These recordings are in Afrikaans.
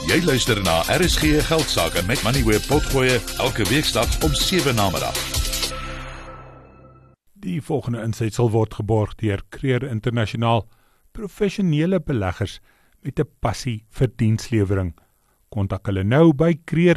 Jy luister na RSG Geldsaake met Moneyweb Potgoe elke weeksdag om 7 namiddag. Die volgende insetsel word geborg deur Creer Internasionaal, professionele beleggers met 'n passie vir dienslewering. Kontak hulle nou by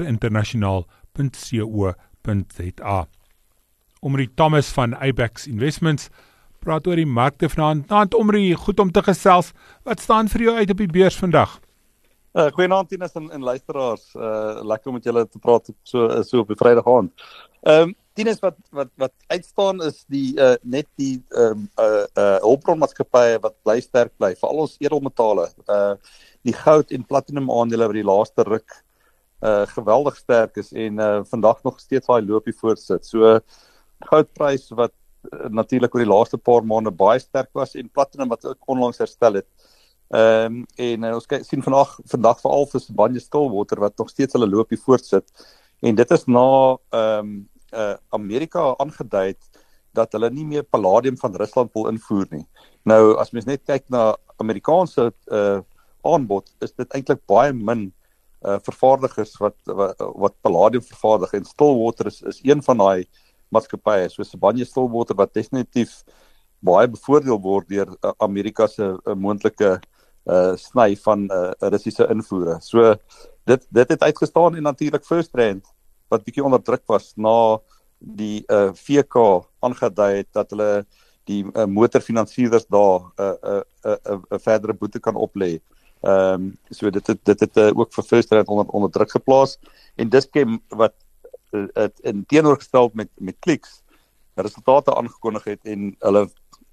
creerinternasionaal.co.za. Omri Thomas van Abax Investments praat oor die markte vanaand. Omri, goed om te gesels. Wat staan vir jou uit op die beurs vandag? Goeienaand Tinus en luisteraars. Lekker om met julle te praat so op die Vrydag aand. Tinus, wat uitstaan is net die hulpbronmaatskappye wat bly sterk bly, veral ons edelmetale. Die goud en platinum aandele wat die laaste ruk geweldig sterk is en vandag nog steeds daai loopie voortsit. So goudprys wat natuurlik oor die laaste paar maande baie sterk was en platinum wat ook onlangs herstel het. Ons sien vandag veral vir Sibanye Stillwater wat nog steeds hulle loopie voortsit. En dit is na Amerika aangedui het dat hulle nie meer palladium van Rusland wil invoer nie. Nou as mens net kyk na Amerikaanse aanbod, is dit eintlik baie min vervaardigers wat palladium vervaardig, en Stillwater is een van daai maatskappye, so Sibanye Stillwater wat definitief baie bevoordeel word deur Amerika se moontlike sny van Russiese invoere. So dit het uitgestaan, en natuurlik FirstRand wat bietjie onder druk was na die VK aangedui het dat hulle die motorfinansierders daar 'n verdere boete kan oplê. So dit het ook vir FirstRand onder druk geplaas, en Dis-Chem wat in teenoorgestel met Clicks resultate aangekondig het, en hulle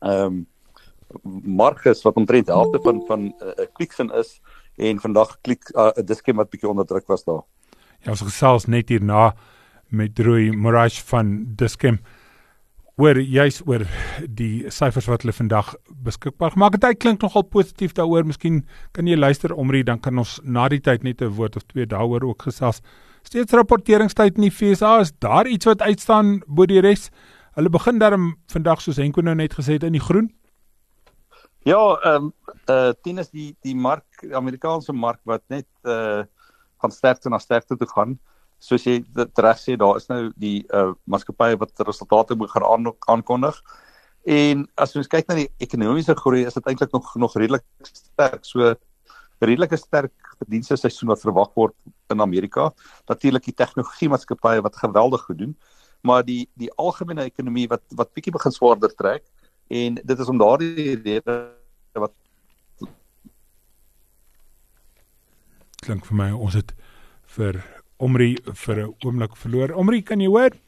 marges wat omtrent helfte van Clicks is, en vandag Dis-Chem wat bietjie onder druk was daar. Ja, ons gesels net hierna met Rui Moraes van Dis-Chem juist oor die syfers wat hulle vandag beskikbaar gemaak het. Hy klink nogal positief daaroor. Miskien kan jy luister, Omri, dan kan ons na die tyd net 'n woord of twee daaroor ook gesels. Steeds rapporteringstyd in die FSA, is daar iets wat uitstaan bo die res? Hulle begin daarom vandag, soos Henko nou net gesê het, in die groen? Ja, Tinus, die mark, die Amerikaanse mark wat net van sterkte na sterkte toe gaan. Soos jy dit reg sê, daar is nou die maatskappye wat resultate moet gaan aankondig. En as ons kyk na die ekonomiese groei, is dit eintlik nog redelik sterk. So redelike sterk verdienste seisoen wat verwag word in Amerika. Natuurlik die tegnologiemaatskappye wat geweldig goed doen, maar die algemene ekonomie wat bietjie begin swaarder trek, en dit is om daardie rede wat klink vir my, ons het vir Omri vir 'n oomblik verloor. Omri, kan jy hoor?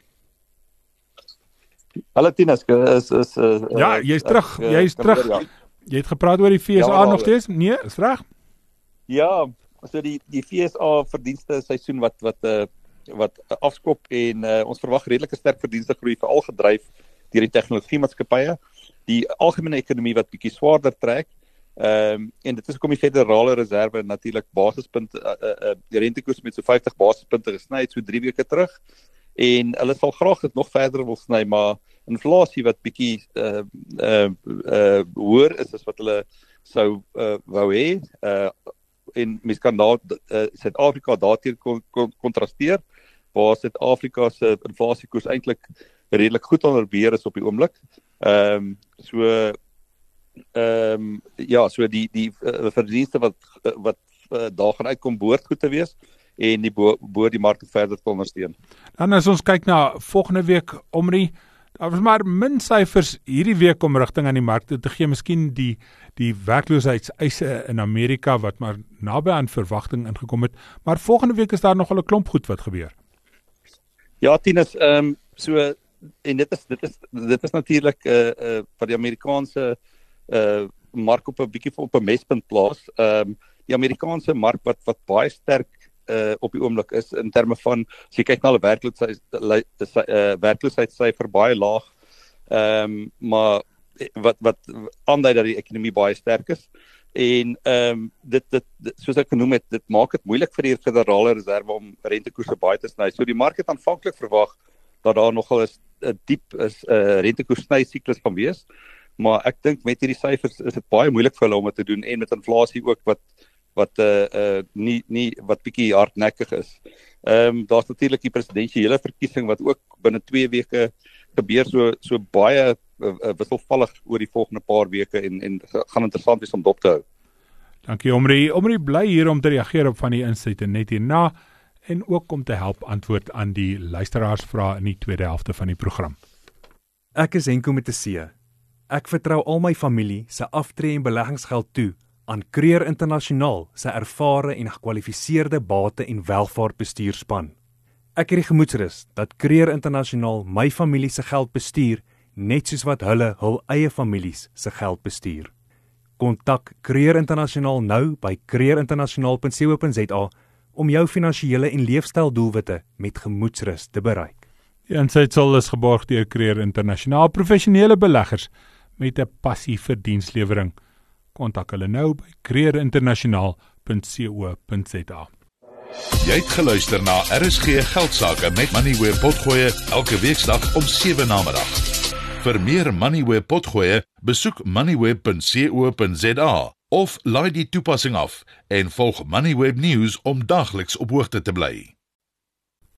Hallo Tinus, ja, jy's terug. Jy's terug. Ja. Jy het gepraat oor die FSA nog steeds? Nee, is reg? Ja, so die FSA verdienste seisoen wat afskop, en ons verwag redelike sterk verdienste groei, veral gedryf deur die tegnologiemaatskappye, die algemene ekonomie wat bietjie swaarder trek. En dit is hoekom die Federale Reserve natuurlik basispunte, die rentekoers met so 50 basispunte gesny het so 3 weke terug, en hulle sal graag dit nog verder wil sny, maar inflasie wat bietjie hoër is as wat hulle sou wou hê, en mens kan Suid-Afrika daarteenoor kontrasteer, waar Suid-Afrika se inflasiekoers eintlik redelik goed onder beheer is op die oomblik. So die verdienste wat daar gaan uitkom behoort goed te wees, en die behoort die mark verder te ondersteun. Dan as ons kyk na volgende week, Omri, daar was maar min syfers hierdie week om rigting aan die markte te gee. Miskien die werkloosheidseise in Amerika wat maar naby aan verwagting ingekom het, maar volgende week is daar nogal 'n klomp goed wat gebeur. Ja, Tinus, en dit is natuurlik wat die Amerikaanse mark op 'n mespunt plaas. Die Amerikaanse mark wat baie sterk op die oomblik is in terme van, as jy kyk na hulle werkloosheidssyfer baie laag, maar wat aandui dat die ekonomie baie sterk is, en dit soos ek genoem het, dit maak dit moeilik vir die Federale Reserve om rentekoerse baie te sny. So die mark het aanvanklik verwag dat daar nogal 'n diep rentekoers sny siklus gaan wees, maar ek dink met hierdie syfers is dit baie moeilik vir hulle om dit te doen, en met inflasie ook wat wat nie wat bietjie hardnekkig is. Daar's natuurlik die presidensiële verkiesing wat ook binne 2 weke gebeur, so baie wisselvallig oor die volgende paar weke en gaan interessant wees om dop te hou. Dankie Omri. Omri bly hier om te reageer op van die insette net hierna en ook om te help antwoord aan die luisteraarsvrae in die tweede helfte van die program. Ek is Henko met 'n C. Ek vertrou al my familie se aftree en beleggingsgeld toe aan Creer Internasionaal se ervare en gekwalifiseerde bate- en welvaartbestuurspan. Ek het die gemoedsrus dat Creer Internasionaal my familie se geld bestuur net soos wat hulle hul eie families se geld bestuur. Kontak Creer Internasionaal nou by creerinternasionaal.co.za om jou finansiële en leefstyldoelwitte met gemoedsrus te bereik. Die insetsel is geborg deur Creer Internasionaal, professionele beleggers met 'n passie vir dienslewering. Kontak hulle nou by creerinternasionaal.co.za. Jy het geluister na RSG Geldsaake met Moneyweb Potgoe elke weeksdag om 7 namiddag. Vir meer Moneyweb Potgoe, besoek moneyweb.co.za of laai die toepassing af en volg Moneyweb News om dagliks op hoogte te bly.